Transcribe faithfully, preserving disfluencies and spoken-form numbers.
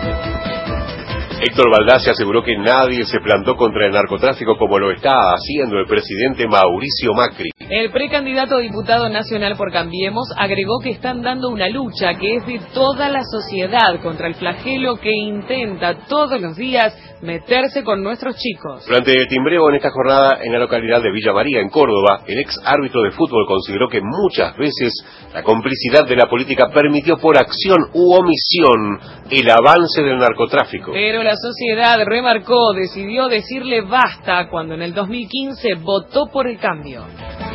Héctor Baldassi aseguró que nadie se plantó contra el narcotráfico como lo está haciendo el presidente Mauricio Macri. El precandidato a diputado nacional por Cambiemos agregó que están dando una lucha que es de toda la sociedad contra el flagelo que intenta todos los días meterse con nuestros chicos. Durante el timbreo en esta jornada en la localidad de Villa María, en Córdoba, el ex árbitro de fútbol consideró que muchas veces la complicidad de la política permitió por acción u omisión el avance del narcotráfico. Pero la sociedad, remarcó, decidió decirle basta cuando en el dos mil quince votó por el cambio.